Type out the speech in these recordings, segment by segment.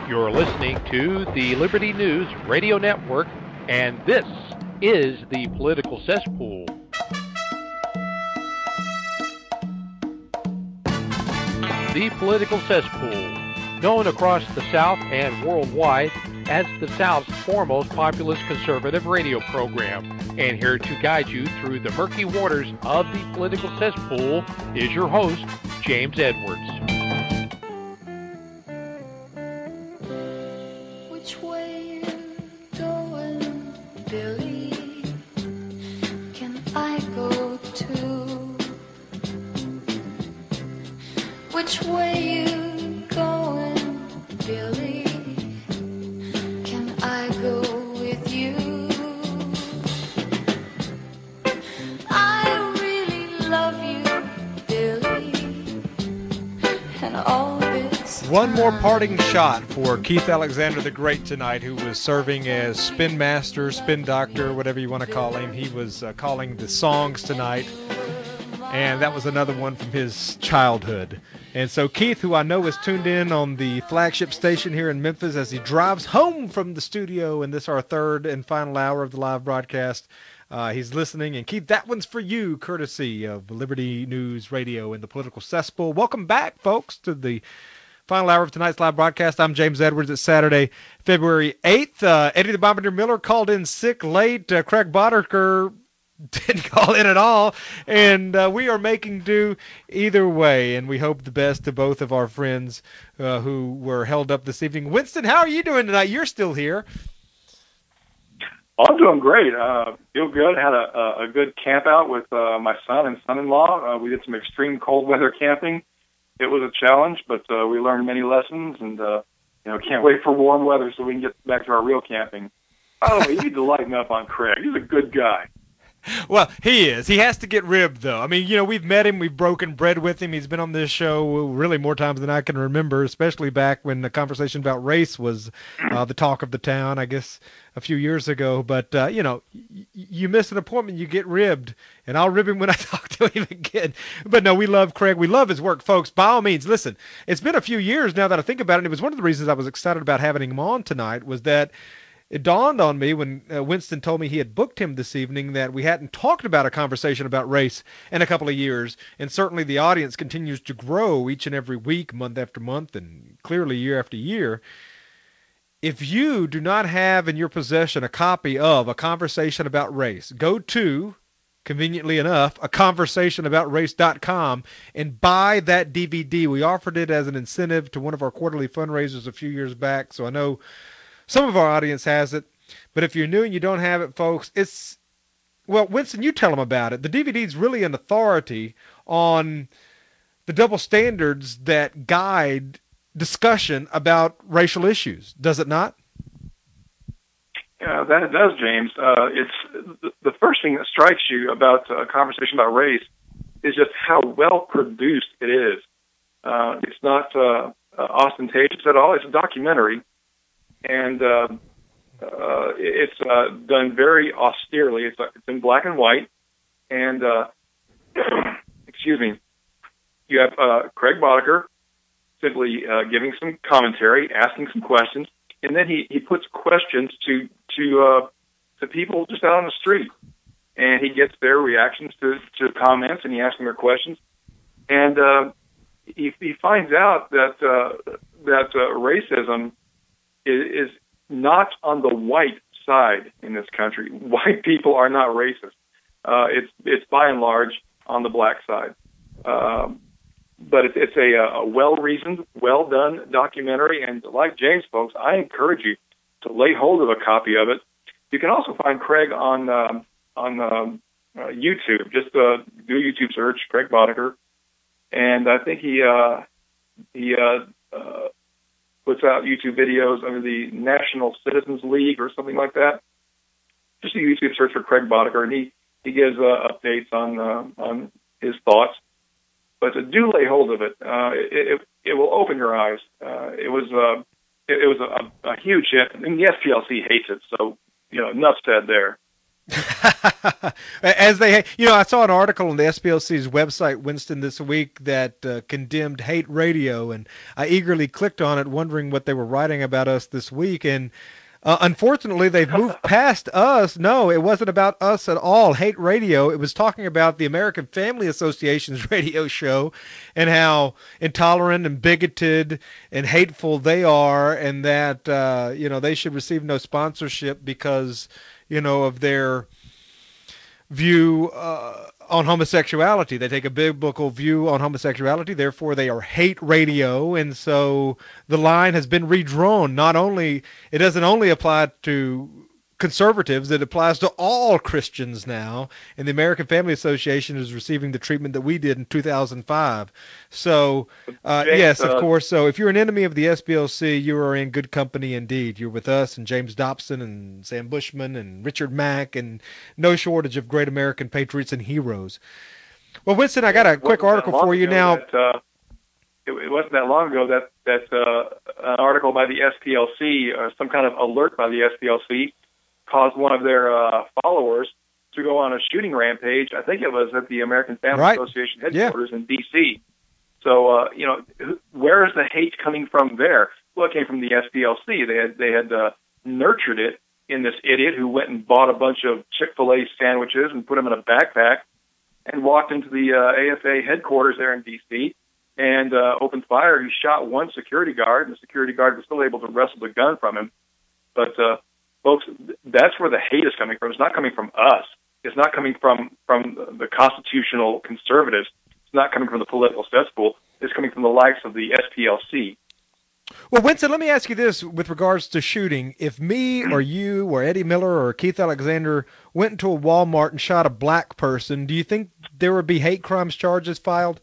You're listening to the Liberty News Radio Network, and this is the Political Cesspool. The Political Cesspool, known across the South and worldwide as the South's foremost populist conservative radio program. And here to guide you through the murky waters of the political cesspool is your host, James Edwards. Which way you going, Billy? Can I go too? Which way you going, Billy? Can I go with you? I really love you, Billy, and all this. One more parting shot for Keith Alexander the Great tonight, who was serving as spin master, spin doctor, whatever you want to call him. He was calling the songs tonight, and that was another one from his childhood. And so Keith, who I know is tuned in on the flagship station here in Memphis as he drives home from the studio in this our third and final hour of the live broadcast, he's listening. And Keith, that one's for you, courtesy of Liberty News Radio and the Political Cesspool. Welcome back, folks, to the final hour of tonight's live broadcast. I'm James Edwards. It's Saturday, February 8th. Eddie the Bombardier Miller called in sick late. Craig Boddicker didn't call in at all, and we are making do either way, and we hope the best to both of our friends who were held up this evening. Winston, how are you doing tonight? You're still here. I'm doing great. Feel good. Had a good camp out with my son and son-in-law. We did some extreme cold weather camping. It was a challenge, but we learned many lessons, and can't wait for warm weather so we can get back to our real camping. By the way, you need to lighten up on Craig. He's a good guy. Well, he is. He has to get ribbed, though. I mean, we've met him. We've broken bread with him. He's been on this show really more times than I can remember, especially back when the conversation about race was the talk of the town, I guess, a few years ago. But, you miss an appointment, you get ribbed, and I'll rib him when I talk to him again. But, no, we love Craig. We love his work, folks. By all means, listen, it's been a few years now that I think about it, and it was one of the reasons I was excited about having him on tonight was that it dawned on me when Winston told me he had booked him this evening that we hadn't talked about a conversation about race in a couple of years, and certainly the audience continues to grow each and every week, month after month, and clearly year after year. If you do not have in your possession a copy of A Conversation About Race, go to, conveniently enough, aconversationaboutrace.com and buy that DVD. We offered it as an incentive to one of our quarterly fundraisers a few years back, so I know some of our audience has it, but if you're new and you don't have it, folks, Winston, you tell them about it. The DVD is really an authority on the double standards that guide discussion about racial issues, does it not? Yeah, that it does, James. It's the first thing that strikes you about A Conversation About Race is just how well produced it is. It's not ostentatious at all. It's a documentary. And it's done very austerely. It's in black and white. And, excuse me, you have Craig Boddicker simply giving some commentary, asking some questions, and then he puts questions to people just out on the street. And he gets their reactions to comments, and he asks them their questions. And he finds out that racism is not on the white side in this country. White people are not racist. It's by and large on the black side. But it's a well-reasoned, well-done documentary, and like James, folks, I encourage you to lay hold of a copy of it. You can also find Craig on YouTube. Just do a YouTube search, Craig Boddicker, and I think he puts out YouTube videos under the National Citizens League or something like that. Just a YouTube search for Craig Boddicker, and he gives updates on his thoughts. But do lay hold of it. It will open your eyes. It was a huge hit, and the SPLC hates it. So enough said there. As they, I saw an article on the SPLC's website, Winston, this week that condemned hate radio, and I eagerly clicked on it, wondering what they were writing about us this week. And unfortunately, they've moved past us. No, it wasn't about us at all. Hate radio. It was talking about the American Family Association's radio show and how intolerant and bigoted and hateful they are, and that they should receive no sponsorship because of their view on homosexuality. They take a biblical view on homosexuality, therefore they are hate radio, and so the line has been redrawn. It doesn't only apply to conservatives, it applies to all Christians now, and the American Family Association is receiving the treatment that we did in 2005. So, yes, of course. So if you're an enemy of the SPLC, you are in good company indeed. You're with us and James Dobson and Sam Bushman and Richard Mack and no shortage of great American patriots and heroes. Well, Winston, I got a quick article for you now. It wasn't that long ago that an article by the SPLC, some kind of alert by the SPLC, caused one of their followers to go on a shooting rampage. I think it was at the American Family Association headquarters in D.C. So, where is the hate coming from there? Well, it came from the SPLC. They had nurtured it in this idiot who went and bought a bunch of Chick-fil-A sandwiches and put them in a backpack and walked into the AFA headquarters there in D.C. and opened fire. He shot one security guard, and the security guard was still able to wrestle the gun from him. But folks, that's where the hate is coming from. It's not coming from us. It's not coming from the constitutional conservatives. It's not coming from the political cesspool. It's coming from the likes of the SPLC. Well, Winston, let me ask you this with regards to shooting. If me or you or Eddie Miller or Keith Alexander went into a Walmart and shot a black person, do you think there would be hate crimes charges filed?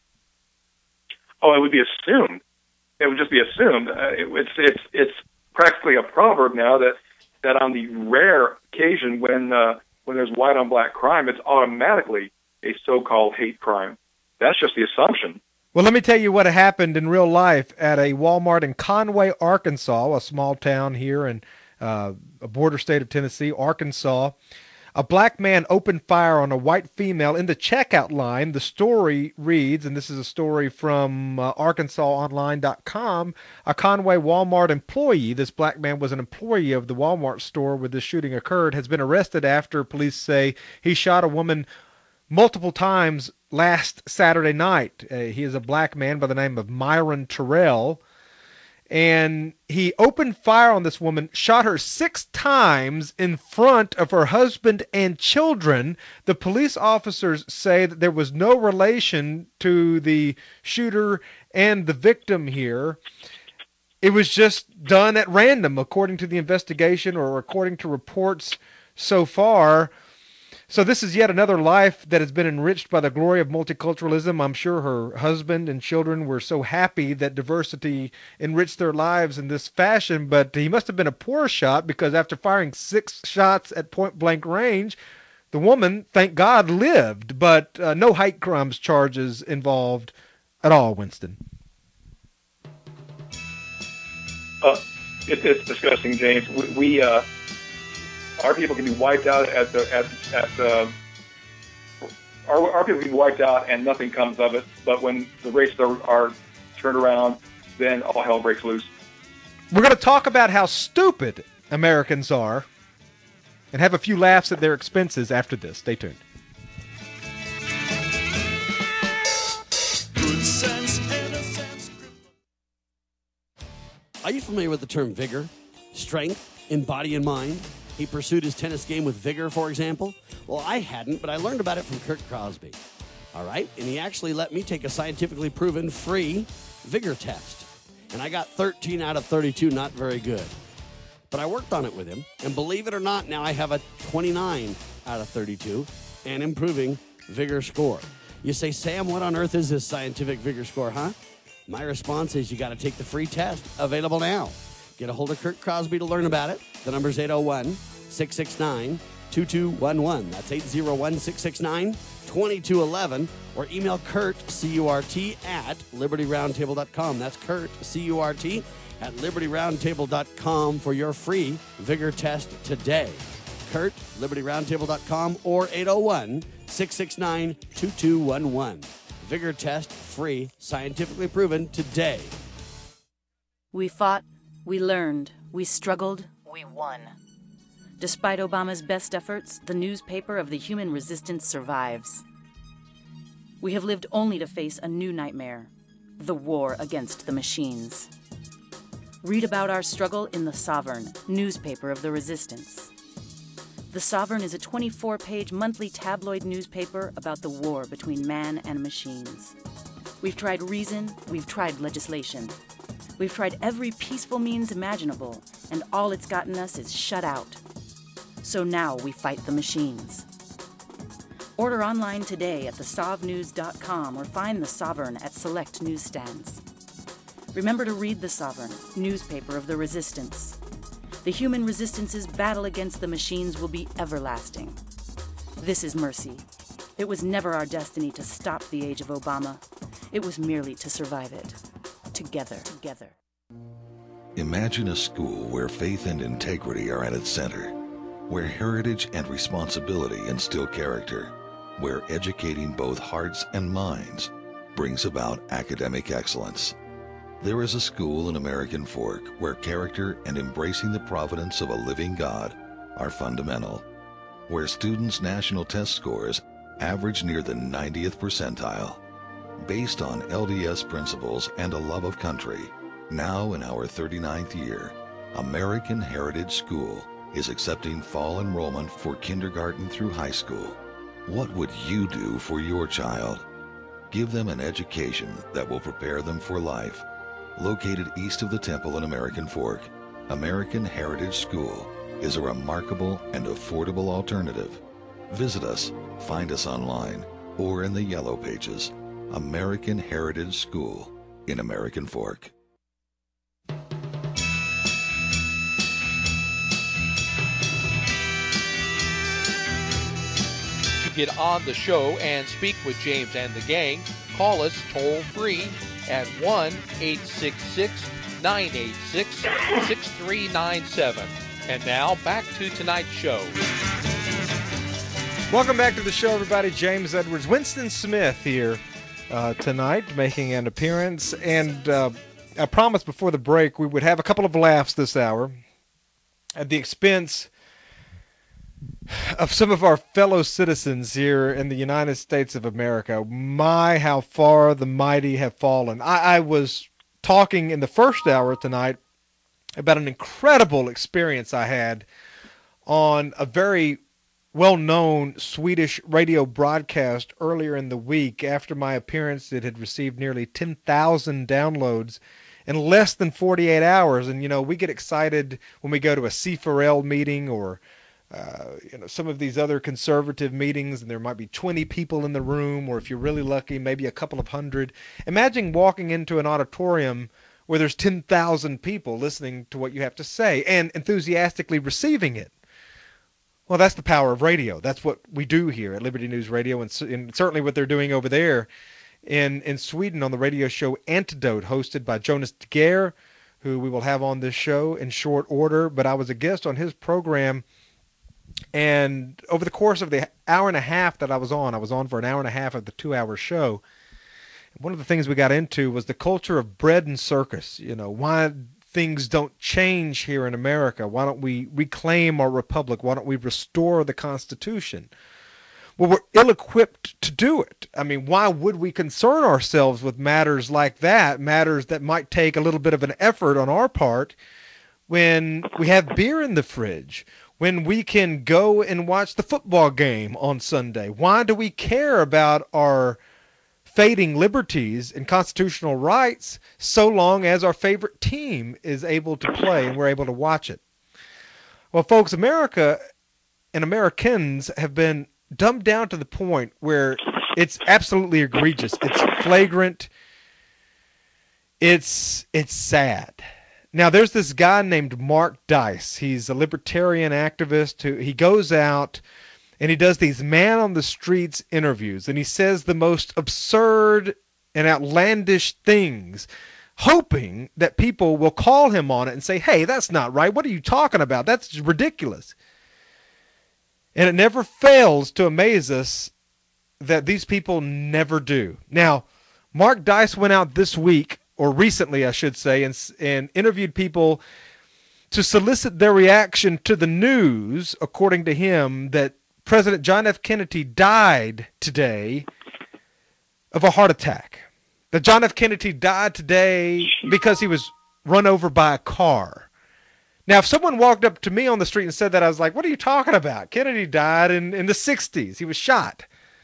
Oh, it would be assumed. It would just be assumed. It's practically a proverb now that on the rare occasion when there's white on black crime, it's automatically a so-called hate crime. That's just the assumption. Well, let me tell you what happened in real life at a Walmart in Conway, Arkansas, a small town here in a border state of Tennessee, Arkansas. A black man opened fire on a white female in the checkout line. The story reads, and this is a story from ArkansasOnline.com, a Conway Walmart employee, this black man was an employee of the Walmart store where the shooting occurred, has been arrested after police say he shot a woman multiple times last Saturday night. He is a black man by the name of Myron Terrell. And he opened fire on this woman, shot her 6 times in front of her husband and children. The police officers say that there was no relation to the shooter and the victim here. It was just done at random, according to the investigation or according to reports so far. So this is yet another life that has been enriched by the glory of multiculturalism. I'm sure her husband and children were so happy that diversity enriched their lives in this fashion, but he must have been a poor shot because after firing 6 shots at point-blank range, the woman, thank God, lived, but no hate crimes charges involved at all, Winston. It's disgusting, James. We our people can be wiped out our people can be wiped out and nothing comes of it. But when the races are turned around, then all hell breaks loose. We're going to talk about how stupid Americans are and have a few laughs at their expenses after this. Stay tuned. Are you familiar with the term vigor, strength in body and mind? He pursued his tennis game with vigor, for example. Well, I hadn't, but I learned about it from Kurt Crosby. All right? And he actually let me take a scientifically proven free vigor test. And I got 13 out of 32, not very good. But I worked on it with him. And believe it or not, now I have a 29 out of 32 and improving vigor score. You say, Sam, what on earth is this scientific vigor score, huh? My response is you got to take the free test. Available now. Get a hold of Kurt Crosby to learn about it. The number's 801-669-2211. That's 801-669-2211. Or email Kurt, C-U-R-T, at LibertyRoundtable.com. That's Kurt, C-U-R-T, at LibertyRoundtable.com for your free vigor test today. Kurt, LibertyRoundtable.com, or 801-669-2211. Vigor test free, scientifically proven today. We fought, we learned, we struggled, we won. Despite Obama's best efforts, the newspaper of the human resistance survives. We have lived only to face a new nightmare, the war against the machines. Read about our struggle in The Sovereign, newspaper of the resistance. The Sovereign is a 24-page monthly tabloid newspaper about the war between man and machines. We've tried reason, we've tried legislation. We've tried every peaceful means imaginable, and all it's gotten us is shut out. So now we fight the machines. Order online today at thesovnews.com or find The Sovereign at select newsstands. Remember to read The Sovereign, newspaper of the resistance. The human resistance's battle against the machines will be everlasting. This is mercy. It was never our destiny to stop the age of Obama. It was merely to survive it. Together. Imagine a school where faith and integrity are at its center, where heritage and responsibility instill character, where educating both hearts and minds brings about academic excellence. There is a school in American Fork where character and embracing the providence of a living God are fundamental, where students' national test scores average near the 90th percentile. Based on LDS principles and a love of country, now in our 39th year, American Heritage School is accepting fall enrollment for kindergarten through high school. What would you do for your child? Give them an education that will prepare them for life. Located east of the Temple in American Fork, American Heritage School is a remarkable and affordable alternative. Visit us, find us online, or in the Yellow Pages. American Heritage School in American Fork. To get on the show and speak with James and the gang, call us toll free at 1-866-986-6397. And now back to tonight's show. Welcome back to the show, everybody. James Edwards, Winston Smith here tonight, making an appearance. And I promised before the break we would have a couple of laughs this hour at the expense of some of our fellow citizens here in the United States of America. My, how far the mighty have fallen. I was talking in the first hour tonight about an incredible experience I had on a very well-known Swedish radio broadcast earlier in the week. After my appearance, it had received nearly 10,000 downloads in less than 48 hours. And, you know, we get excited when we go to a C4L meeting or some of these other conservative meetings, and there might be 20 people in the room, or if you're really lucky, maybe a couple of hundred. Imagine walking into an auditorium where there's 10,000 people listening to what you have to say and enthusiastically receiving it. Well, that's the power of radio. That's what we do here at Liberty News Radio, and certainly what they're doing over there in Sweden on the radio show Antidote, hosted by Jonas De Geer, who we will have on this show in short order. But I was a guest on his program, and over the course of the hour and a half that I was on for an hour and a half of the 2-hour show. One of the things we got into was the culture of bread and circus. You know, why things don't change here in America. Why don't we reclaim our republic? Why don't we restore the Constitution? Well, we're ill-equipped to do it. I mean, why would we concern ourselves with matters like that, matters that might take a little bit of an effort on our part, when we have beer in the fridge, when we can go and watch the football game on Sunday? Why do we care about our fading liberties and constitutional rights so long as our favorite team is able to play and we're able to watch it? Well, folks, America and Americans have been dumbed down to the point where it's absolutely egregious. It's flagrant. It's sad. Now, there's this guy named Mark Dice. He's a libertarian activist he goes out and he does these man-on-the-streets interviews, and he says the most absurd and outlandish things, hoping that people will call him on it and say, hey, that's not right. What are you talking about? That's ridiculous. And it never fails to amaze us that these people never do. Now, Mark Dice went out this week, or recently I should say, and interviewed people to solicit their reaction to the news, according to him, that President John F. Kennedy died today of a heart attack. That John F. Kennedy died today because he was run over by a car. Now, if someone walked up to me on the street and said that, I was like, what are you talking about? Kennedy died in the 60s. He was shot.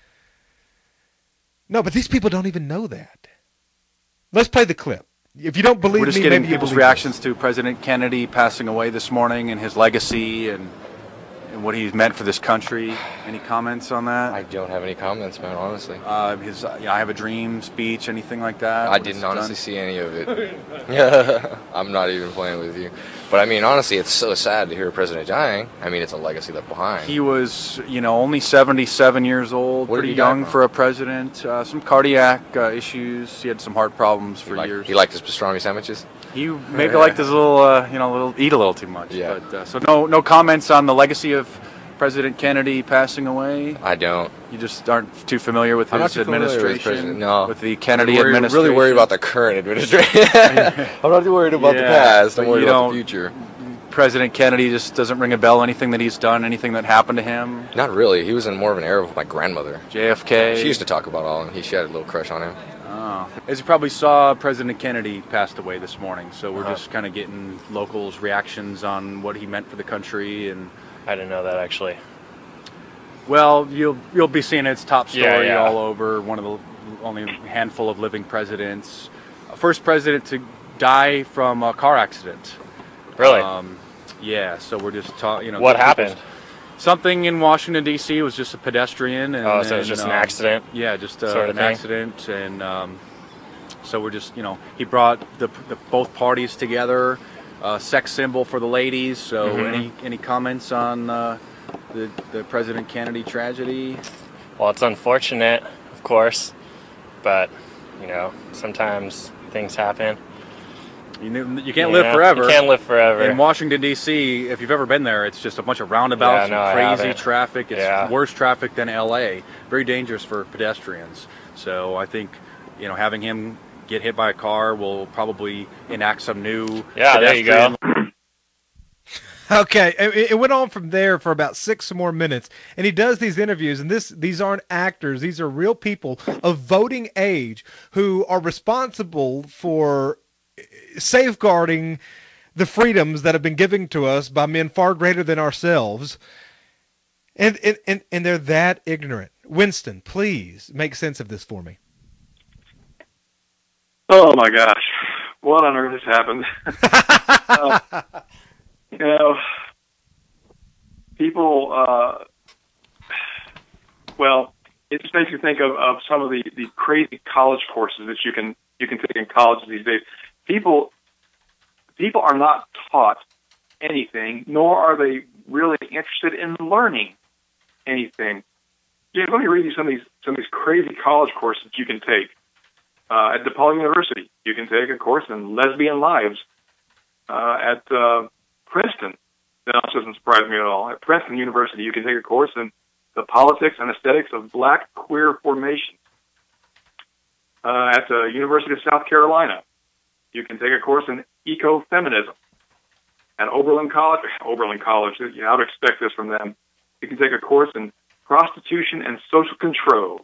No, but these people don't even know that. Let's play the clip. If you don't believe me, we're just getting maybe people's reactions to President Kennedy passing away this morning and his legacy and what he's meant for this country. Any comments on that? I don't have any comments, man, honestly. His I Have a Dream speech, anything like that? I didn't honestly see any of it. I'm not even playing with you. But, I mean, honestly, it's so sad to hear a president dying. I mean, it's a legacy left behind. He was, only 77 years old, pretty young for a president. Some cardiac issues. He had some heart problems for years. He liked his pastrami sandwiches? He maybe liked his little, eat a little too much. Yeah. But, so no comments on the legacy of President Kennedy passing away? I don't. You just aren't too familiar with his administration? No. With the Kennedy administration? I'm really worried about the current administration. I'm not too worried about the past. I'm worried about the future. President Kennedy just doesn't ring a bell, anything that he's done, anything that happened to him? Not really. He was in more of an era with my grandmother. JFK? She used to talk about all, and she had a little crush on him. Oh. As you probably saw, President Kennedy passed away this morning, so we're just kind of getting locals' reactions on what he meant for the country. And I didn't know that, actually. Well, you'll be seeing its top story all over. One of the only handful of living presidents. First president to die from a car accident. Really? Yeah, so we're just talking, What happened? Something in Washington, D.C. was just a pedestrian. And, so it was just an accident? Yeah, just sort of an accident. And so we're just, he brought the both parties together, sex symbol for the ladies. So any comments on the President Kennedy tragedy? Well, it's unfortunate, of course, but, sometimes things happen. You can't live forever. You can't live forever. In Washington, D.C., if you've ever been there, it's just a bunch of roundabouts and crazy traffic. It's worse traffic than L.A. Very dangerous for pedestrians. So I think, having him get hit by a car will probably enact some new there you go. Okay, it went on from there for about 6 more minutes, and he does these interviews, and these aren't actors. These are real people of voting age who are responsible for safeguarding the freedoms that have been given to us by men far greater than ourselves, and they're that ignorant. Winston, please make sense of this for me. Oh my gosh, what on earth has happened? People, it just makes you think of some of the crazy college courses that you can take in college these days. People are not taught anything, nor are they really interested in learning anything. James, let me read you some of these crazy college courses you can take. At DePaul University, you can take a course in lesbian lives. At Princeton, that also doesn't surprise me at all. At Princeton University, you can take a course in the politics and aesthetics of black queer formation. At the University of South Carolina, you can take a course in ecofeminism. At Oberlin College, I would expect this from them. You can take a course in prostitution and social control,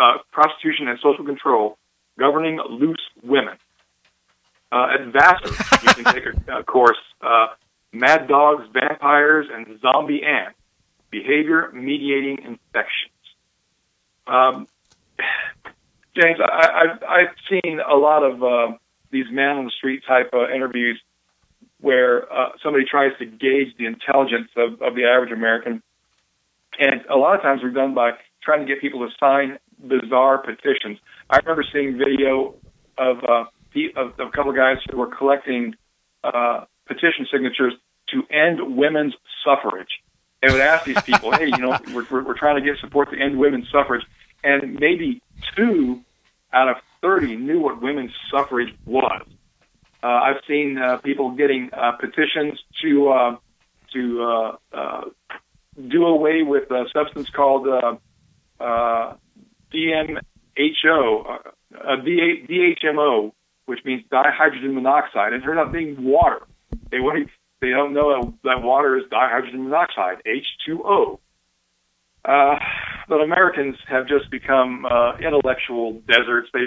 governing loose women. At Vassar, you can take a course, Mad Dogs, Vampires, and Zombie Ants, Behavior Mediating Infections. James, I've seen a lot of these man-on-the-street type interviews where somebody tries to gauge the intelligence of the average American. And a lot of times they're done by trying to get people to sign bizarre petitions. I remember seeing video of a couple of guys who were collecting petition signatures to end women's suffrage. They would ask these people, hey, we're trying to get support to end women's suffrage. And maybe 2 out of 30 knew what women's suffrage was. I've seen people getting petitions to do away with a substance called DHMO, which means dihydrogen monoxide, and it turns out being water. They don't know that water is dihydrogen monoxide, H2O. But Americans have just become intellectual deserts. They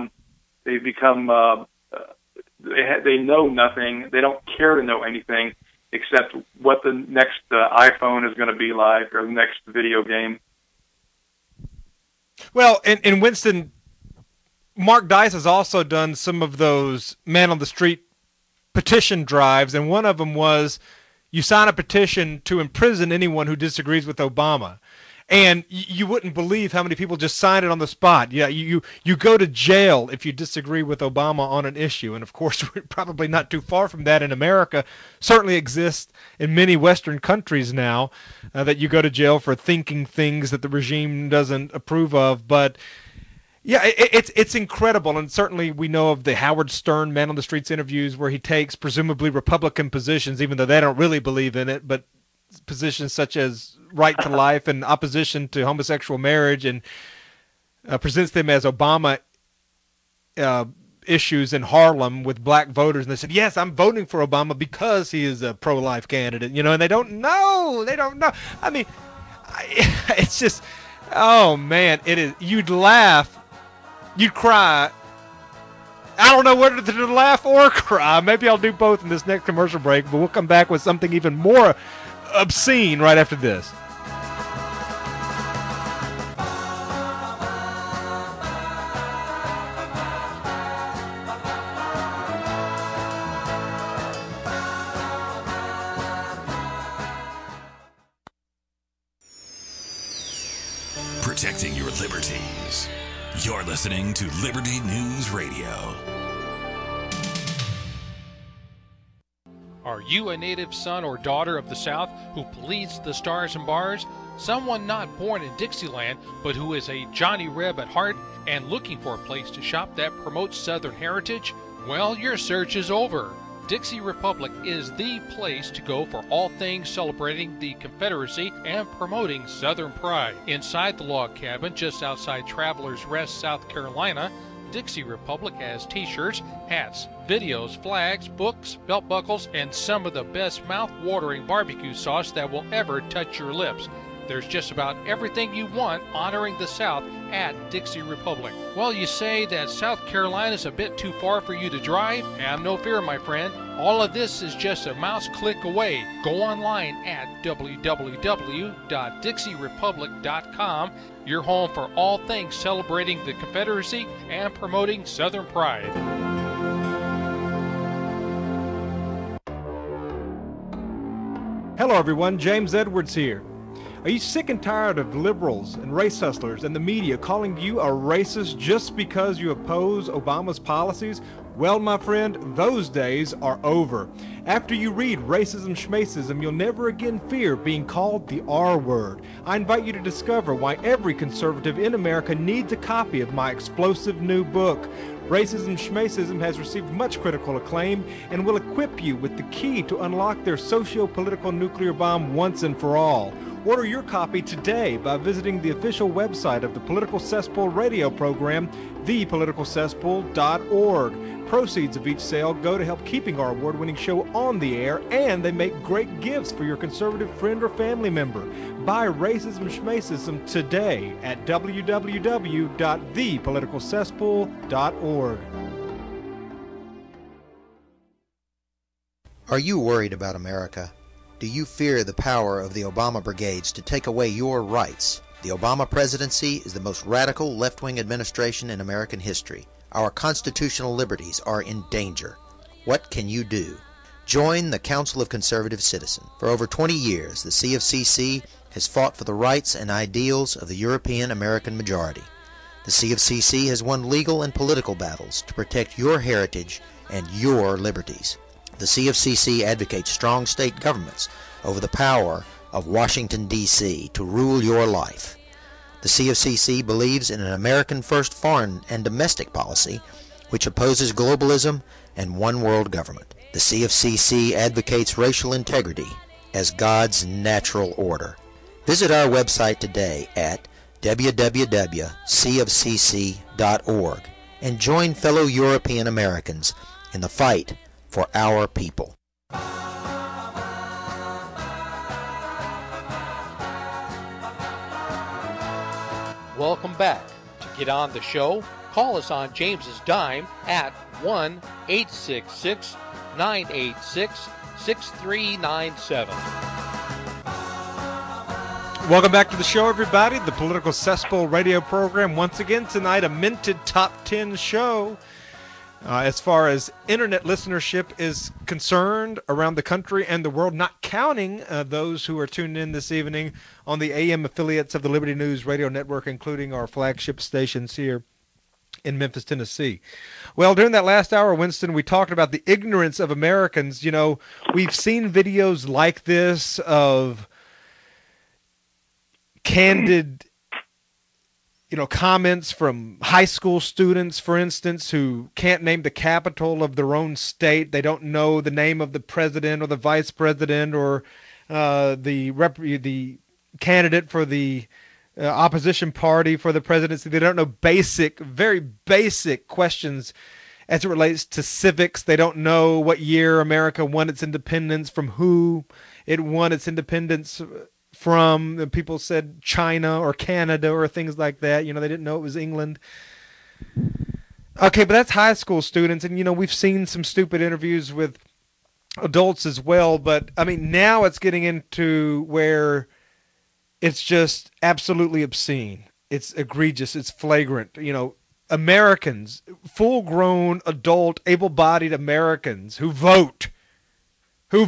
know nothing. They don't care to know anything except what the next iPhone is going to be like or the next video game. Well, in Winston, Mark Dice has also done some of those man-on-the-street petition drives, and one of them was you sign a petition to imprison anyone who disagrees with Obama. And you wouldn't believe how many people just signed it on the spot. Yeah, you go to jail if you disagree with Obama on an issue. And, of course, we're probably not too far from that in America. Certainly exists in many Western countries now that you go to jail for thinking things that the regime doesn't approve of. But, yeah, it's incredible. And certainly we know of the Howard Stern Man on the Streets interviews where he takes presumably Republican positions, even though they don't really believe in it, but positions such as right to life and opposition to homosexual marriage, and presents them as Obama issues in Harlem with black voters. And they said, yes, I'm voting for Obama because he is a pro-life candidate, and they don't know. I mean, it's just, oh man, it is. You'd laugh, you'd cry. I don't know whether to laugh or cry. Maybe I'll do both in this next commercial break, but we'll come back with something even more obscene right after this. Protecting your liberties. You're listening to Liberty News Radio. Are you a native son or daughter of the South who bleeds the stars and bars? Someone not born in Dixieland, but who is a Johnny Reb at heart and looking for a place to shop that promotes Southern heritage? Well, your search is over. Dixie Republic is the place to go for all things celebrating the Confederacy and promoting Southern pride. Inside the log cabin just outside Travelers Rest, South Carolina, Dixie Republic has t-shirts, hats, videos, flags, books, belt buckles, and some of the best mouth-watering barbecue sauce that will ever touch your lips. There's just about everything you want honoring the South at Dixie Republic. Well, you say that South Carolina's a bit too far for you to drive? Have no fear, my friend. All of this is just a mouse click away. Go online at www.dixierepublic.com, your home for all things celebrating the Confederacy and promoting Southern pride. Hello, everyone. James Edwards here. Are you sick and tired of liberals and race hustlers and the media calling you a racist just because you oppose Obama's policies? Well, my friend, those days are over. After you read Racism Schmacism, you'll never again fear being called the R word. I invite you to discover why every conservative in America needs a copy of my explosive new book. Racism Schmacism has received much critical acclaim and will equip you with the key to unlock their socio-political nuclear bomb once and for all. Order your copy today by visiting the official website of the Political Cesspool radio program, thepoliticalcesspool.org. Proceeds of each sale go to help keeping our award-winning show on the air, and they make great gifts for your conservative friend or family member. Buy Racism Schmacism today at www.thepoliticalcesspool.org. Are you worried about America? Do you fear the power of the Obama brigades to take away your rights? The Obama presidency is the most radical left-wing administration in American history. Our constitutional liberties are in danger. What can you do? Join the Council of Conservative Citizens. For over 20 years, the CFCC has fought for the rights and ideals of the European American majority. The CFCC has won legal and political battles to protect your heritage and your liberties. The CFCC advocates strong state governments over the power of Washington, D.C. to rule your life. The CFCC believes in an American-first foreign and domestic policy which opposes globalism and one-world government. The CFCC advocates racial integrity as God's natural order. Visit our website today at www.cofcc.org and join fellow European Americans in the fight for our people. Welcome back. To get on the show, call us on James's dime at 1-866-986-6397. Welcome back to the show, everybody. The Political Cesspool radio program. Once again tonight, a minted top 10 show. As far as internet listenership is concerned around the country and the world, not counting those who are tuned in this evening on the AM affiliates of the Liberty News Radio Network, including our flagship stations here in Memphis, Tennessee. Well, during that last hour, Winston, we talked about the ignorance of Americans. You know, we've seen videos like this of candid comments from high school students, for instance, who can't name the capital of their own state. They don't know the name of the president or the vice president or the candidate for the opposition party for the presidency. They don't know very basic questions as it relates to civics. They don't know what year America won its independence, from who it won its independence from. People said China or Canada or things like that. They didn't know it was England. Okay, but that's high school students, and we've seen some stupid interviews with adults as well. But I mean, now it's getting into where it's just absolutely obscene. It's egregious. It's flagrant. Americans, full-grown, adult, able-bodied Americans who vote, who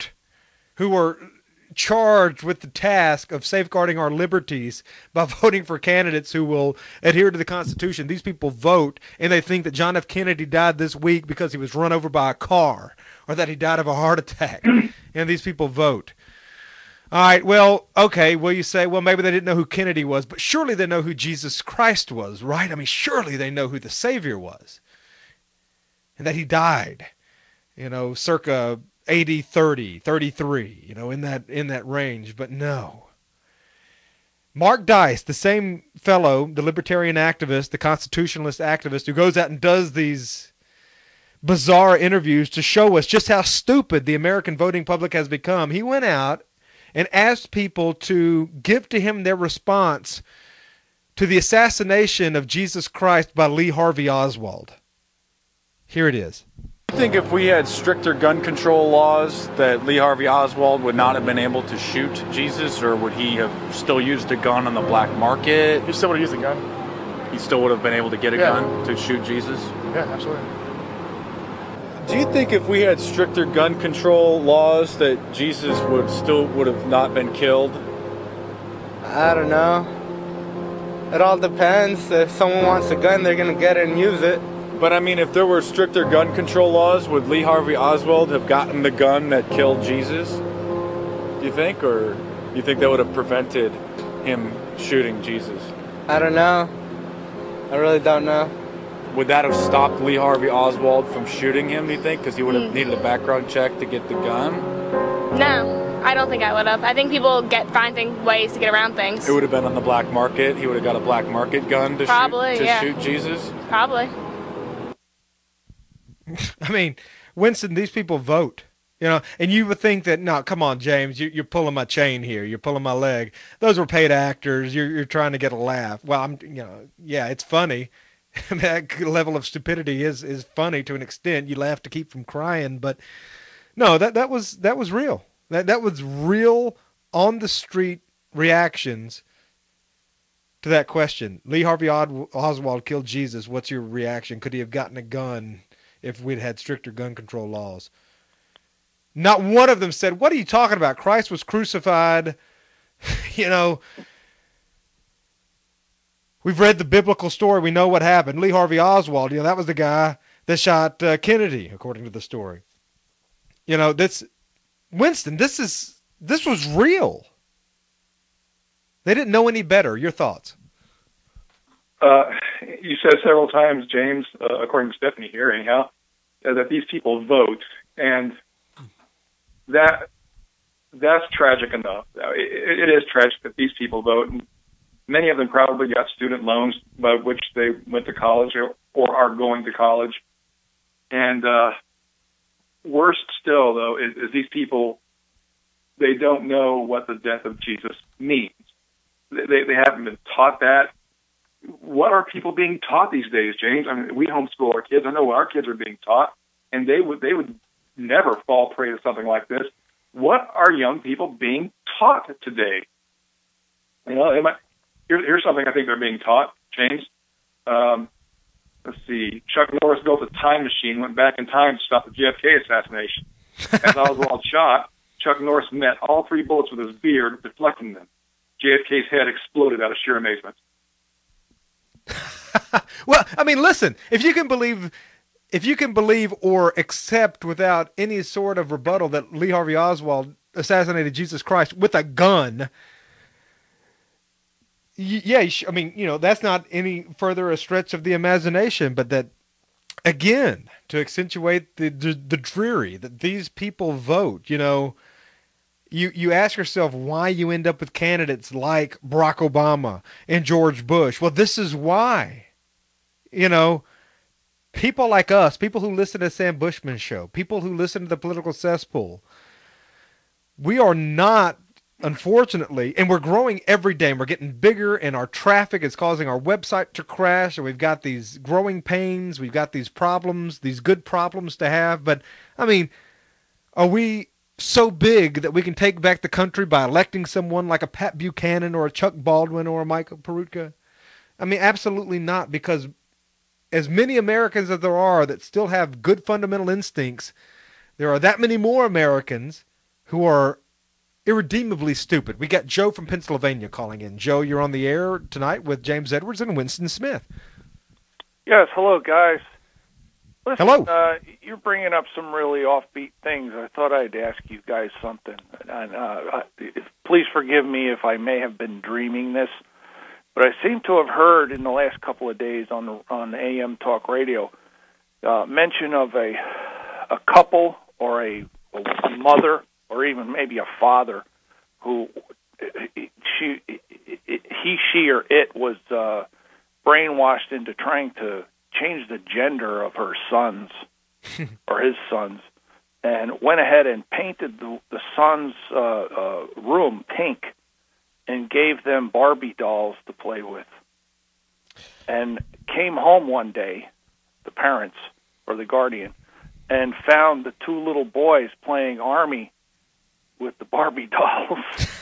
are charged with the task of safeguarding our liberties by voting for candidates who will adhere to the Constitution. These people vote, and they think that John F. Kennedy died this week because he was run over by a car, or that he died of a heart attack. And these people vote. All right, well, okay, well, you say, well, maybe they didn't know who Kennedy was, but surely they know who Jesus Christ was, right? I mean, surely they know who the Savior was, and that he died, circa 80, 30, 33, in that range. But no. Mark Dice, the same fellow, the libertarian activist, the constitutionalist activist who goes out and does these bizarre interviews to show us just how stupid the American voting public has become, he went out and asked people to give to him their response to the assassination of Jesus Christ by Lee Harvey Oswald. Here it is. I think if we had stricter gun control laws, that Lee Harvey Oswald would not have been able to shoot Jesus, or would he have still used a gun on the black market? He still would have used a gun. He still would have been able to get a gun to shoot Jesus? Yeah, absolutely. Do you think if we had stricter gun control laws that Jesus would have not been killed? I don't know. It all depends. If someone wants a gun, they're going to get it and use it. But I mean, if there were stricter gun control laws, would Lee Harvey Oswald have gotten the gun that killed Jesus? Do you think? Or do you think that would have prevented him shooting Jesus? I don't know. I really don't know. Would that have stopped Lee Harvey Oswald from shooting him, do you think? Because he would have needed a background check to get the gun? No, I don't think I would have. I think people find ways to get around things. It would have been on the black market. He would have got a black market gun to shoot Jesus? Probably. I mean, Winston, these people vote, and you would think that, no, come on, James, you're pulling my chain here. You're pulling my leg. Those were paid actors. You're trying to get a laugh. Well, yeah, it's funny. That level of stupidity is funny to an extent. You laugh to keep from crying, but no, that was real. That was real on the street reactions to that question. Lee Harvey Oswald killed Jesus. What's your reaction? Could he have gotten a gun if we'd had stricter gun control laws? Not one of them said, what are you talking about? Christ was crucified. We've read the biblical story. We know what happened. Lee Harvey Oswald, that was the guy that shot Kennedy, according to the story. Winston, this was real. They didn't know any better. Your thoughts? You said several times, James, according to Stephanie here, anyhow, that these people vote, and that that's tragic enough. It is tragic that these people vote, and many of them probably got student loans by which they went to college or are going to college. And worse still, though, is these people, they don't know what the death of Jesus means. They haven't been taught that. What are people being taught these days, James? I mean, we homeschool our kids. I know what our kids are being taught, and they would never fall prey to something like this. What are young people being taught today? You know, here's something I think they're being taught, James. Let's see. Chuck Norris built a time machine, went back in time to stop the JFK assassination. As Oswald shot, Chuck Norris met all 3 bullets with his beard, deflecting them. JFK's head exploded out of sheer amazement. Well, I mean, listen, if you can believe or accept without any sort of rebuttal that Lee Harvey Oswald assassinated Jesus Christ with a gun, yeah, I mean, you know, that's not any further a stretch of the imagination, but that, again, to accentuate the dreary that these people vote, you know, you ask yourself why you end up with candidates like Barack Obama and George Bush. Well, this is why. You know, people like us, people who listen to Sam Bushman's show, people who listen to the Political Cesspool, we are not, unfortunately, and we're growing every day, and we're getting bigger, and our traffic is causing our website to crash, and we've got these growing pains, we've got these problems, these good problems to have, but, I mean, are we so big that we can take back the country by electing someone like a Pat Buchanan or a Chuck Baldwin or a Michael Peroutka? I mean, absolutely not, because as many Americans as there are that still have good fundamental instincts, there are that many more Americans who are irredeemably stupid. We got Joe from Pennsylvania calling in. Joe, you're on the air tonight with James Edwards and Winston Smith. Yes, hello, guys. Listen, hello. You're bringing up some really offbeat things. I thought I'd ask you guys something. And please forgive me if I may have been dreaming this, but I seem to have heard in the last couple of days on AM Talk Radio mention of a couple or a mother or even maybe a father who she or it was brainwashed into trying to change the gender of her sons or his sons, and went ahead and painted the sons' room pink and gave them Barbie dolls to play with. And came home one day, the parents or the guardian, and found the 2 little boys playing Army with the Barbie dolls.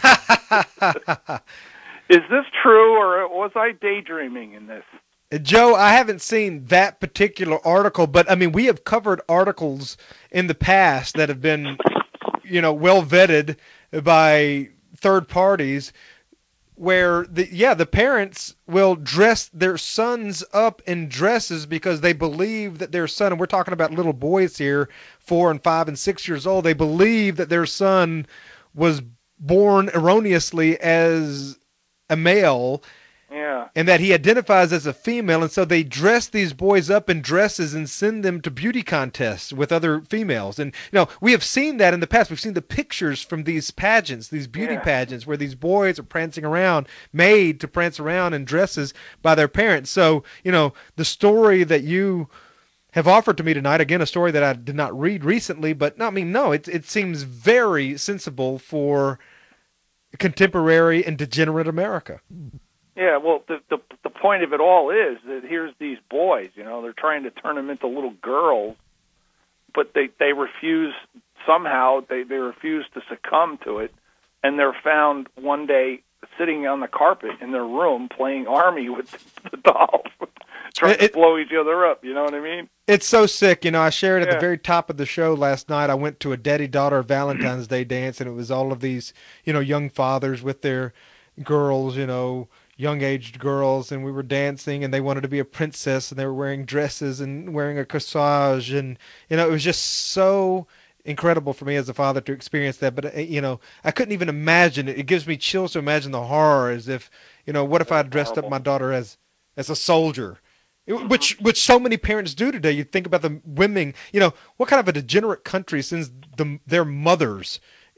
Is this true, or was I daydreaming in this? Joe, I haven't seen that particular article, but I mean, we have covered articles in the past that have been, you know, well vetted by third parties where the parents will dress their sons up in dresses because they believe that their son, and we're talking about little boys here, 4 and 5 and 6 years old, they believe that their son was born erroneously as a male. Yeah. And that he identifies as a female, and so they dress these boys up in dresses and send them to beauty contests with other females. And, you know, we have seen that in the past. We've seen the pictures from these pageants, these beauty pageants, where these boys are prancing around, made to prance around in dresses by their parents. So, you know, the story that you have offered to me tonight, again, a story that I did not read recently, but, I mean, no, it seems very sensible for contemporary and degenerate America. Yeah, well, the point of it all is that here's these boys, you know, they're trying to turn them into little girls, but they refuse, somehow, they refuse to succumb to it, and they're found one day sitting on the carpet in their room playing Army with the dolls, trying to blow each other up, you know what I mean? It's so sick, you know, I shared at the very top of the show last night, I went to a daddy-daughter Valentine's Day dance, and it was all of these, you know, young fathers with their girls, you know, young-aged girls, and we were dancing, and they wanted to be a princess, and they were wearing dresses and wearing a corsage, and, you know, it was just so incredible for me as a father to experience that, but, you know, I couldn't even imagine it. It gives me chills to imagine the horror, as if, you know, what if I dressed up my daughter as a soldier, which so many parents do today. You think about the women, you know, what kind of a degenerate country sends their mothers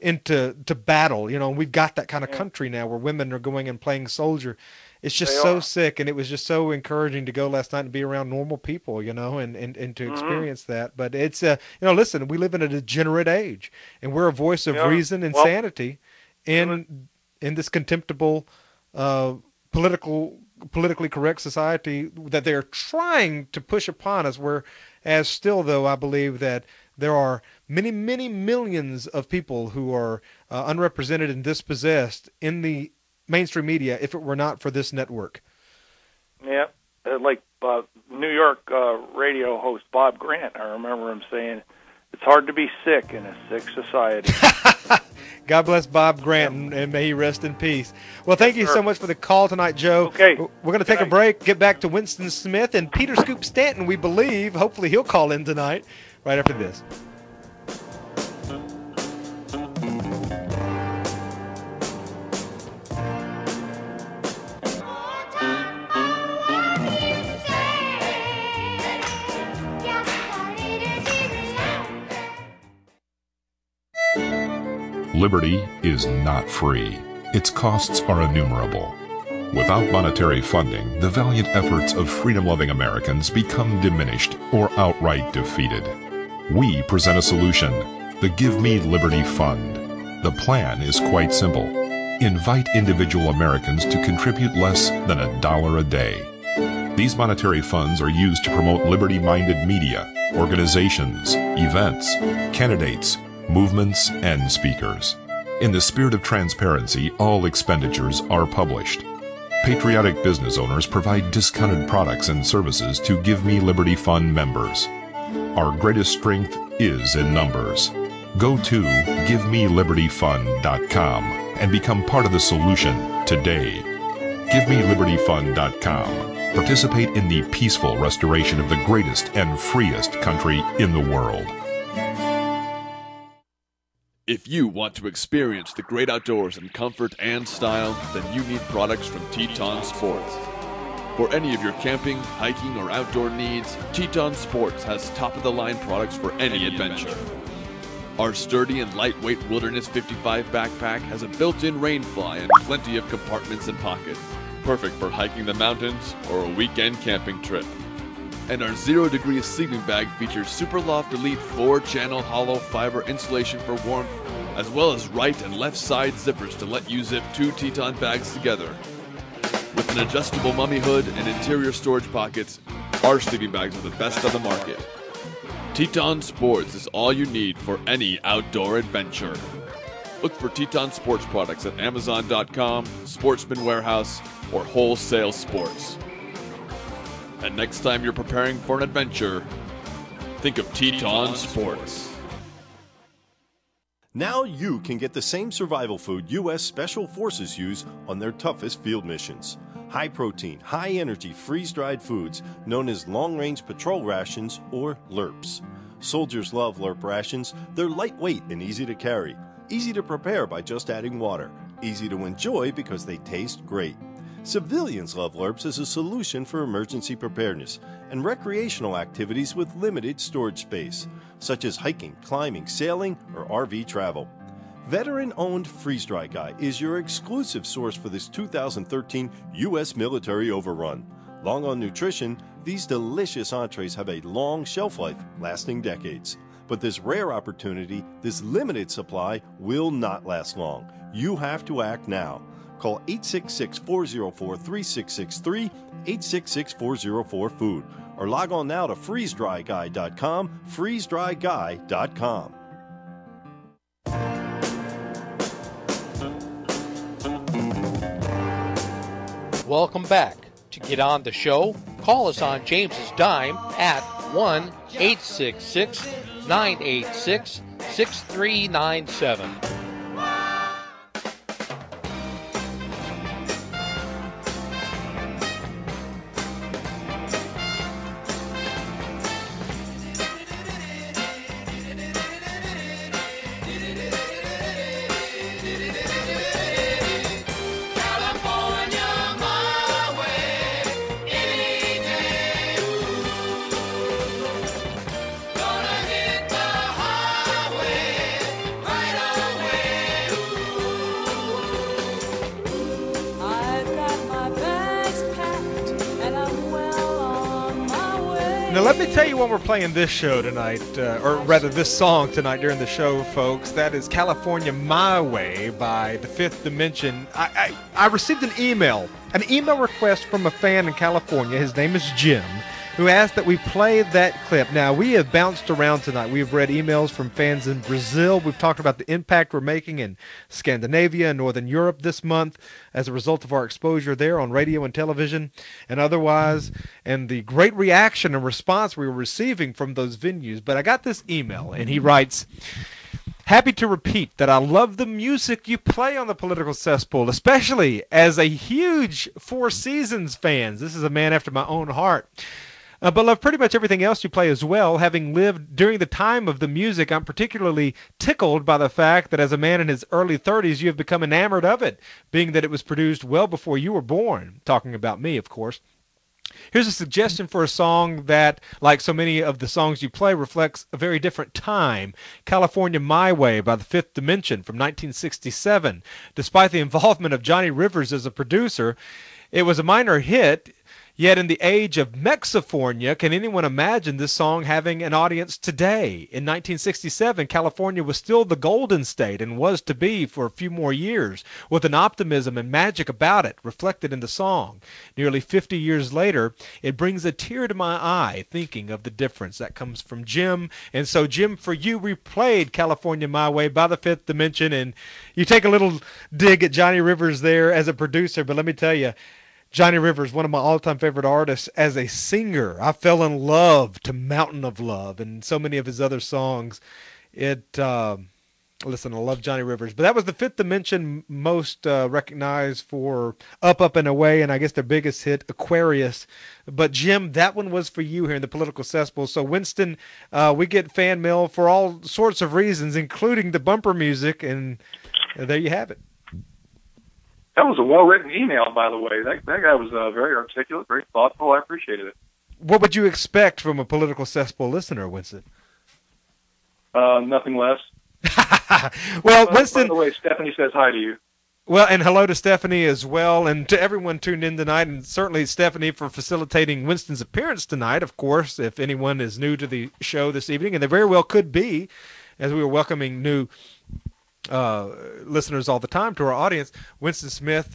into battle. You know, and we've got that kind of country now where women are going and playing soldier. It's just so sick, and it was just so encouraging to go last night and be around normal people, you know, and to experience that. But it's, you know, listen, we live in a degenerate age, and we're a voice of reason and sanity in this contemptible, politically correct society that they're trying to push upon us. Whereas still, though, I believe that there are many, many millions of people who are unrepresented and dispossessed in the mainstream media if it were not for this network. Yeah, like New York radio host Bob Grant, I remember him saying, it's hard to be sick in a sick society. God bless Bob Grant, and may he rest in peace. Well, thank you so much for the call tonight, Joe. Okay. We're going to take a break, get back to Winston Smith and Peter Scoop Stanton, we believe. Hopefully he'll call in tonight, right after this. Liberty is not free. Its costs are innumerable. Without monetary funding, the valiant efforts of freedom-loving Americans become diminished or outright defeated. We present a solution, the Give Me Liberty Fund. The plan is quite simple. Invite individual Americans to contribute less than $1 a day. These monetary funds are used to promote liberty-minded media, organizations, events, candidates, movements, and speakers. In the spirit of transparency, all expenditures are published. Patriotic business owners provide discounted products and services to Give Me Liberty Fund members. Our greatest strength is in numbers. Go to GiveMeLibertyFund.com and become part of the solution today. GiveMeLibertyFund.com. Participate in the peaceful restoration of the greatest and freest country in the world. If you want to experience the great outdoors in comfort and style, then you need products from Teton Sports. For any of your camping, hiking, or outdoor needs, Teton Sports has top-of-the-line products for any adventure. Our sturdy and lightweight Wilderness 55 backpack has a built-in rain fly and plenty of compartments and pockets, perfect for hiking the mountains or a weekend camping trip. And our 0 Degree sleeping bag features Superloft Elite 4-channel hollow fiber insulation for warmth, as well as right and left side zippers to let you zip 2 Teton bags together. With an adjustable mummy hood and interior storage pockets, our sleeping bags are the best on the market. Teton Sports is all you need for any outdoor adventure. Look for Teton Sports products at Amazon.com, Sportsman Warehouse, or Wholesale Sports. And next time you're preparing for an adventure, think of Teton Sports. Now you can get the same survival food U.S. Special Forces use on their toughest field missions. High-protein, high-energy, freeze-dried foods known as long-range patrol rations, or LRPs. Soldiers love LRP rations. They're lightweight and easy to carry. Easy to prepare by just adding water. Easy to enjoy because they taste great. Civilians love LRPs as a solution for emergency preparedness and recreational activities with limited storage space, such as hiking, climbing, sailing, or RV travel. Veteran-owned Freeze Dry Guy is your exclusive source for this 2013 U.S. military overrun. Long on nutrition, these delicious entrees have a long shelf life, lasting decades. But this rare opportunity, this limited supply, will not last long. You have to act now. Call 866-404-3663, 866-404-FOOD, or log on now to freezedryguy.com, freezedryguy.com. Welcome back. To get on the show, call us on James's Dime at 1-866-986-6397. Gonna hit the highway right away. Now, let me tell you when we're playing this show tonight, or rather this song tonight during the show, folks. That is California My Way by The Fifth Dimension. I received an email request from a fan in California. His name is Jim, who asked that we play that clip. Now, we have bounced around tonight. We've read emails from fans in Brazil. We've talked about the impact we're making in Scandinavia and Northern Europe this month as a result of our exposure there on radio and television and otherwise, and the great reaction and response we were receiving from those venues. But I got this email, and he writes, "Happy to repeat that I love the music you play on the Political Cesspool, especially as a huge Four Seasons fan." This is a man after my own heart. But love pretty much everything else you play as well. Having lived during the time of the music, I'm particularly tickled by the fact that as a man in his early 30s, you have become enamored of it, being that it was produced well before you were born. Talking about me, of course. Here's a suggestion for a song that, like so many of the songs you play, reflects a very different time. California My Way by The Fifth Dimension from 1967. Despite the involvement of Johnny Rivers as a producer, it was a minor hit. Yet in the age of Mexifornia, can anyone imagine this song having an audience today? In 1967, California was still the Golden State and was to be for a few more years, with an optimism and magic about it reflected in the song. Nearly 50 years later, it brings a tear to my eye thinking of the difference. That comes from Jim. And so, Jim, for you, we played California My Way by The Fifth Dimension, and you take a little dig at Johnny Rivers there as a producer, but let me tell you, Johnny Rivers, one of my all-time favorite artists as a singer. I fell in love to Mountain of Love and so many of his other songs. Listen, I love Johnny Rivers. But that was The Fifth Dimension, most recognized for Up, and Away, and I guess their biggest hit, Aquarius. But, Jim, that one was for you here in the Political Cesspool. So, Winston, we get fan mail for all sorts of reasons, including the bumper music, and there you have it. That was a well-written email, by the way. That guy was very articulate, very thoughtful. I appreciated it. What would you expect from a Political Cesspool listener, Winston? Nothing less. Well, Winston... By the way, Stephanie says hi to you. Well, and hello to Stephanie as well, and to everyone tuned in tonight, and certainly Stephanie for facilitating Winston's appearance tonight, of course, if anyone is new to the show this evening, and they very well could be, as we were welcoming new listeners all the time to our audience. Winston Smith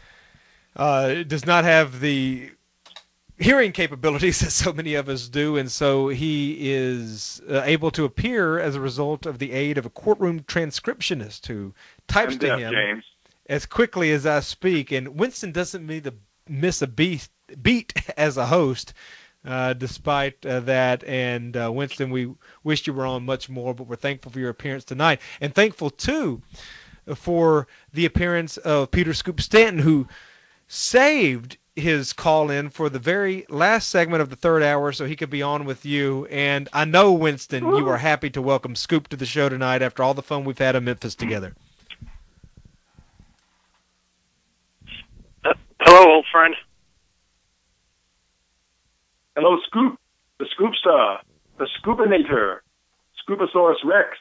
does not have the hearing capabilities that so many of us do, and so he is able to appear as a result of the aid of a courtroom transcriptionist who types to him James. As quickly as I speak. And Winston doesn't miss a beat as a host. Despite that, and Winston, we wished you were on much more, but we're thankful for your appearance tonight, and thankful too for the appearance of Peter Scoop Stanton, who saved his call in for the very last segment of the third hour so he could be on with you. And I know, Winston, you are happy to welcome Scoop to the show tonight after all the fun we've had in Memphis together. Hello, old friend. Hello, Scoop, the Scoop Star, the Scoopinator, Scooposaurus Rex.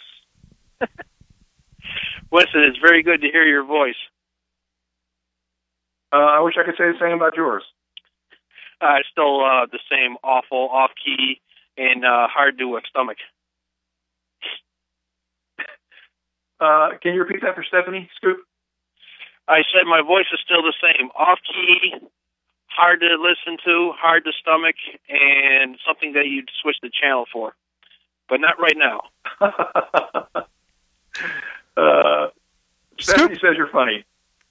Winston, it's very good to hear your voice. I wish I could say the same about yours. It's still the same awful, off-key, and hard to stomach. Can you repeat that for Stephanie, Scoop? I said my voice is still the same. Off-key, hard to listen to, hard to stomach, and something that you'd switch the channel for. But not right now. Stephanie says you're funny.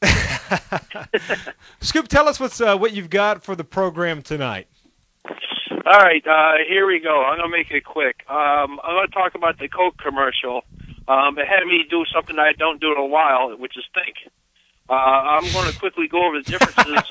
Scoop, tell us what you've got for the program tonight. All right, here we go. I'm going to make it quick. I'm going to talk about the Coke commercial. It had me do something I don't do in a while, which is think. I'm going to quickly go over the differences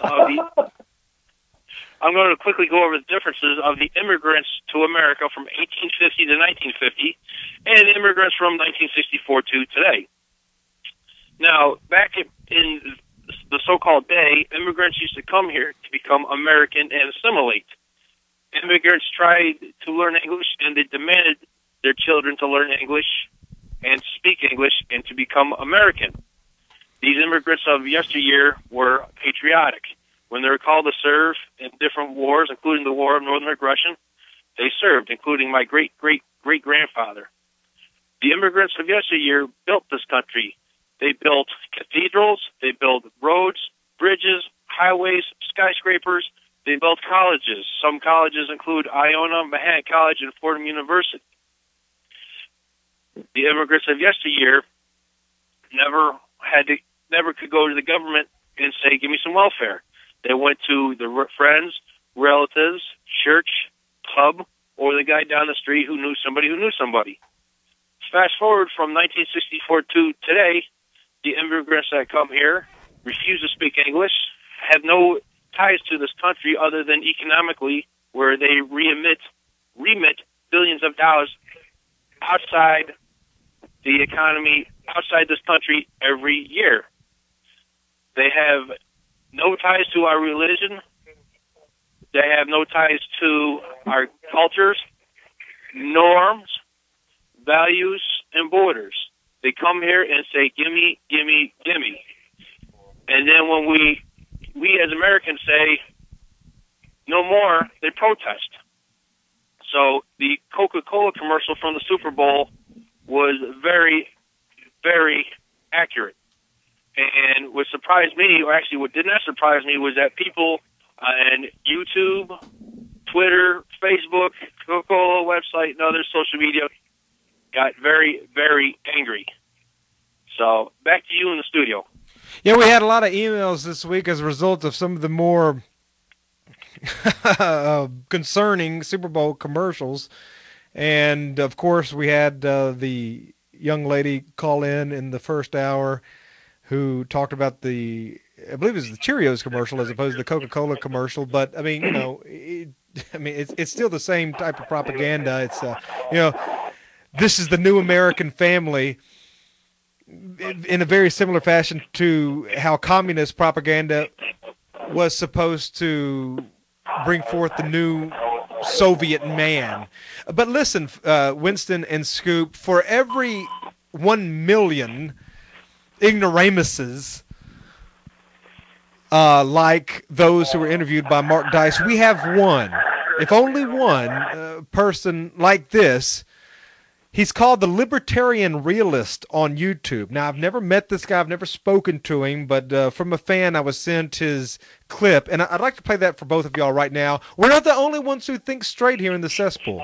of the immigrants to America from 1850 to 1950 and immigrants from 1964 to today. Now, back in the so-called day, immigrants used to come here to become American and assimilate. Immigrants tried to learn English, and they demanded their children to learn English and speak English and to become American. These immigrants of yesteryear were patriotic. When they were called to serve in different wars, including the War of Northern Aggression, they served, including my great-great-great-grandfather. The immigrants of yesteryear built this country. They built cathedrals, they built roads, bridges, highways, skyscrapers. They built colleges. Some colleges include Iona, Manhattan College, and Fordham University. The immigrants of yesteryear never could go to the government and say, "Give me some welfare." They went to the friends, relatives, church, pub, or the guy down the street who knew somebody who knew somebody. Fast forward from 1964 to today, the immigrants that come here refuse to speak English, have no ties to this country other than economically, where they remit billions of dollars outside the economy, outside this country every year. They have no ties to our religion. They have no ties to our cultures, norms, values, and borders. They come here and say, "Gimme, gimme, gimme." And then when we as Americans say, "No more," they protest. So the Coca-Cola commercial from the Super Bowl was very, very accurate. And what surprised me, or actually what did not surprise me, was that people on YouTube, Twitter, Facebook, Coca-Cola website, and other social media got very, very angry. So back to you in the studio. Yeah, we had a lot of emails this week as a result of some of the more concerning Super Bowl commercials. And, of course, we had the young lady call in the first hour who talked about I believe it was the Cheerios commercial as opposed to the Coca-Cola commercial. But, I mean, it's still the same type of propaganda. It's, this is the new American family, in a very similar fashion to how communist propaganda was supposed to bring forth the new Soviet man. But listen, Winston and Scoop, for every 1 million ignoramuses like those who were interviewed by Mark Dice, we have one. If only one person like this. He's called the Libertarian Realist on YouTube. Now, I've never met this guy. I've never spoken to him, but from a fan, I was sent his clip, and I'd like to play that for both of y'all right now. We're not the only ones who think straight here in the cesspool.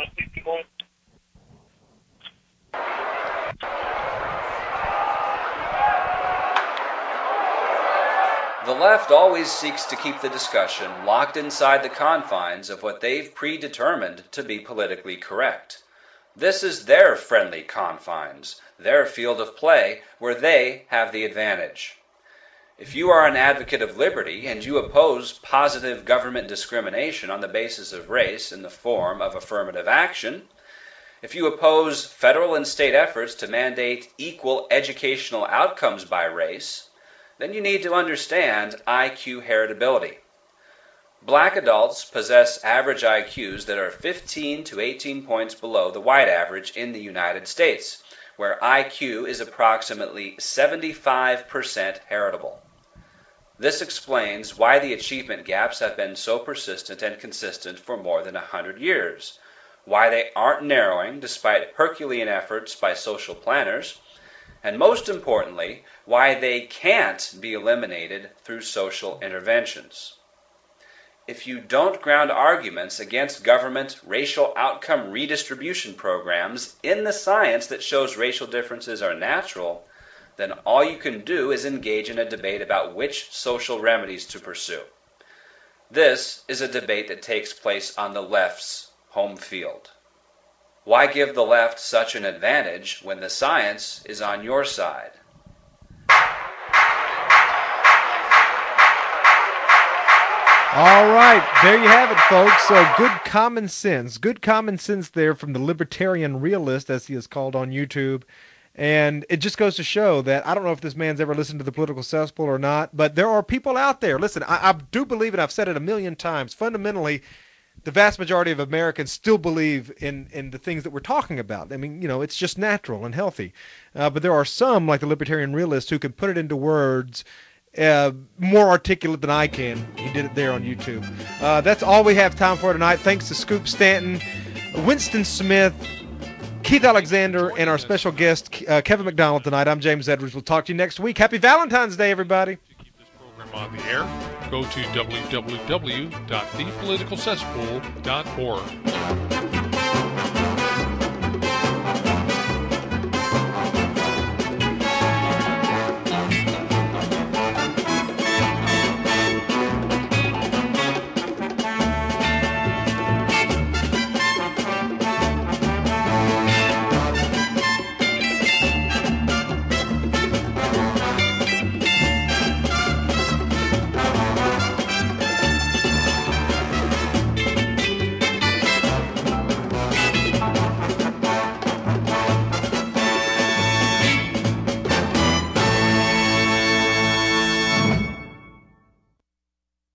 The left always seeks to keep the discussion locked inside the confines of what they've predetermined to be politically correct. This is their friendly confines, their field of play, where they have the advantage. If you are an advocate of liberty and you oppose positive government discrimination on the basis of race in the form of affirmative action, if you oppose federal and state efforts to mandate equal educational outcomes by race, then you need to understand IQ heritability. Black adults possess average IQs that are 15 to 18 points below the white average in the United States, where IQ is approximately 75% heritable. This explains why the achievement gaps have been so persistent and consistent for more than 100 years, why they aren't narrowing despite Herculean efforts by social planners, and most importantly, why they can't be eliminated through social interventions. If you don't ground arguments against government racial outcome redistribution programs in the science that shows racial differences are natural, then all you can do is engage in a debate about which social remedies to pursue. This is a debate that takes place on the left's home field. Why give the left such an advantage when the science is on your side? All right, there you have it, folks. So good common sense there from the Libertarian Realist, as he is called on YouTube. And it just goes to show that, I don't know if this man's ever listened to the Political Cesspool or not, but there are people out there. Listen, I do believe, and I've said it a million times, fundamentally, the vast majority of Americans still believe in the things that we're talking about. I mean, it's just natural and healthy. But there are some, like the Libertarian Realist, who can put it into words more articulate than I can. He did it there on YouTube. That's all we have time for tonight. Thanks to Scoop Stanton, Winston Smith, Keith Alexander, and our special guest, Kevin McDonald tonight. I'm James Edwards. We'll talk to you next week. Happy Valentine's Day, everybody. To keep this program on the air, go to www.thepoliticalcesspool.org.